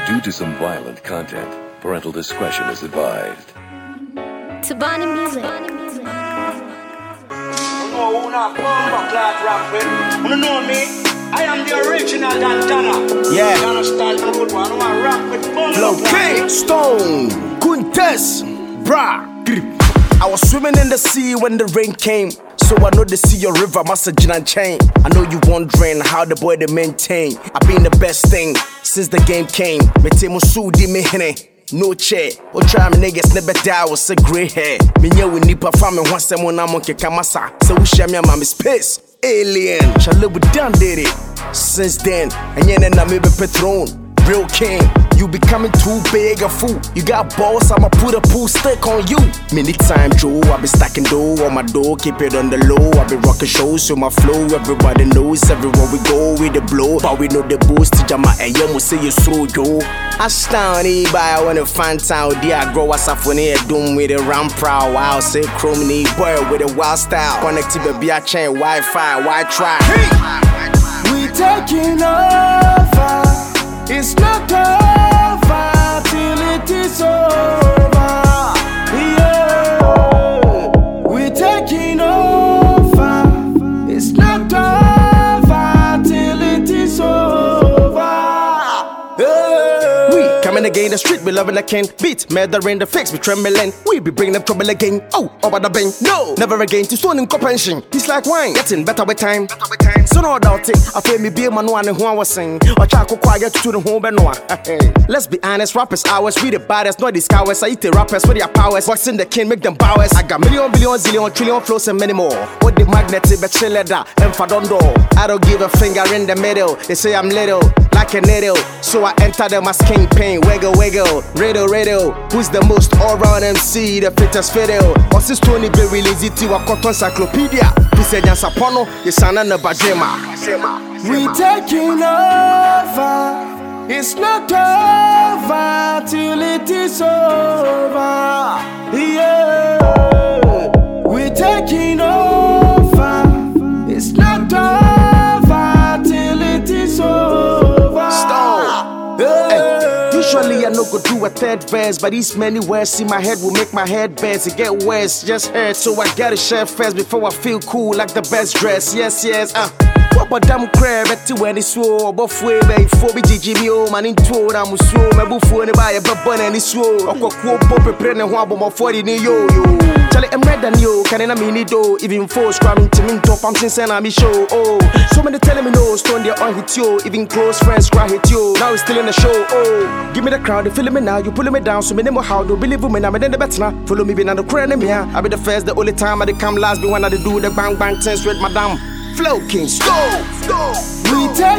Due to some violent content, parental discretion is advised. Tabani Music. You know me? I am the original Dantana. Yeah. You understand the good one? I want to rock with Flow King, Stone, Kuntes, Bra, Grip. I was swimming in the sea when the rain came. So I know the sea, your river, massaging and chain. I know you wondering how the boy they maintain. I been the best thing since the game came. Me temo su di me hene. No chair, or try me niggas never die was a grey hair. Me yeah we nipa farming once them when I'm on Kamasa. So we share me a mommy's piss. Alien, shall live with done did it. Since then, and yeah, then I may be Patron. Real king, you becoming too big a fool. You got balls, I'ma put a pool stick on you. Many time Joe, I be stacking dough on my door, keep it on the low. I be rocking shows, so my flow, everybody knows. Everywhere we go, with the blow. But we know the boost to Jama and Yomo say you through, yo. I stand by when the fan town, dear, I grow us up when they doom with a ram proud. I'll say chrome knee boy with a wild style. Connected to be a chain, Wi-Fi, why try? Hey! We taking over. It's not over till it is over. Yeah, we're taking over. It's not over till it is over. Yeah. We coming again, the street, we loving the king. Beat, murder in the fix, we trembling. We be bringing them trouble again. Oh, over the bang. No, never again. To stone in comprehension. It's like wine, getting better with time. So no doubt it. I feel me be a man one who I was saying. Or Chaco quiet to the home Benoit. Let's be honest, rappers ours. We the baddest, not these cowards. I eat the rappers with their powers. What's in the king, make them bowers. I got million, billion, zillion, trillion flows and many more. What the magnetic, but chill leather and fadondo. I don't give a finger in the middle. They say I'm little, like a needle. So I enter them as kingpin. Wiggle, wiggle, riddle, riddle. Who's the most all-round MC? The fittest fiddle. Or since Tony be released it to a cotton encyclopedia. He said, Jansapono, the son of the Bajema. We taking over. It's not over till it is over. Yeah, we taking over. It's not over till it is over. Stone. Yeah. Usually I no go do a third verse, but these many words in my head will make my head bends. It get worse, just hurt, so I gotta share first before I feel cool like the best dress. Yes, yes, What damn crab at to when it's so buff way back for me GGMO man into I'm so my buffo and buy a bubble and it's so a quote pop pen and one bomb 40 yo. Charlie, I'm red than you, can I mean it though? Even for scrubbing to me top, I'm since I'm show. Oh, so many telling me no, stone there on hit you, even close friends cry hit you. Now it's still in the show. Oh, give me the crowd, they feeling me now, you pulling me down, so many more how do believe me now, but then the better now. Follow me, being on the crane, I be the first, the only time I come last, be when I do the bang bang things with madam. Flow King, go. We take